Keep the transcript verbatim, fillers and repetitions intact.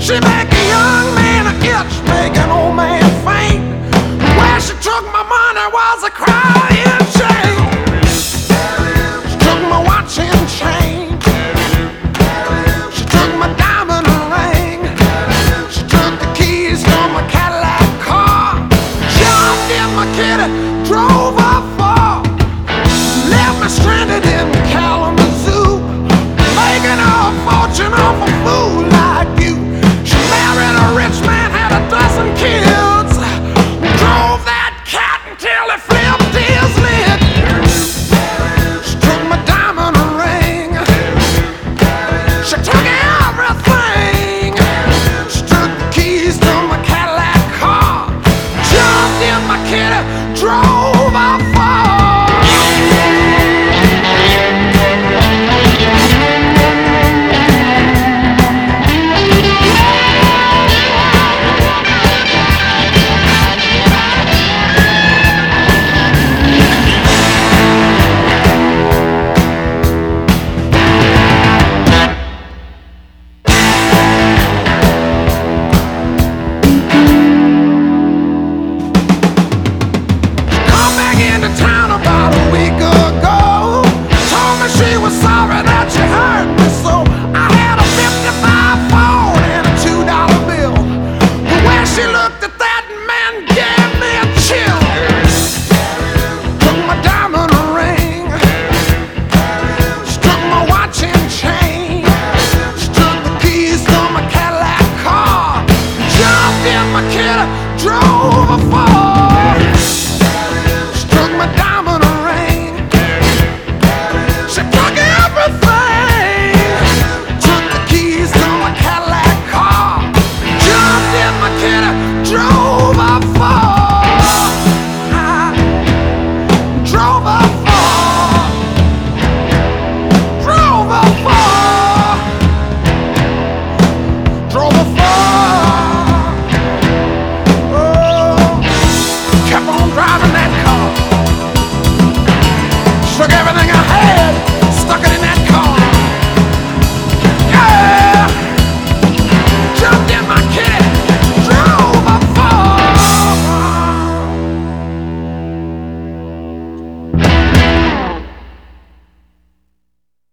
She make a young man itch, make an old man faint. Where she took my money was a crying shame. She took my watch and chain. She took my diamond ring. She took the keys to my Cadillac car. Jumped in my kitty, drove her far. Left me stranded in Kalamazoo, making a fortune off a fool like you. She married a rich man, had a dozen kids. Drove that cat until he flipped his lid. She took my diamond ring. She took everything. She took the keys to my Cadillac car. Jumped in my kitty, drove her far. Town about a week ago, told me she was sorry that she hurt me so. I had a fifty-five Ford and a two dollar bill. The way she looked at that man gave me a chill. Took my diamond ring. She took my watch and chain. She took the keys to my Cadillac car. Jumped in my kitty, drove her far.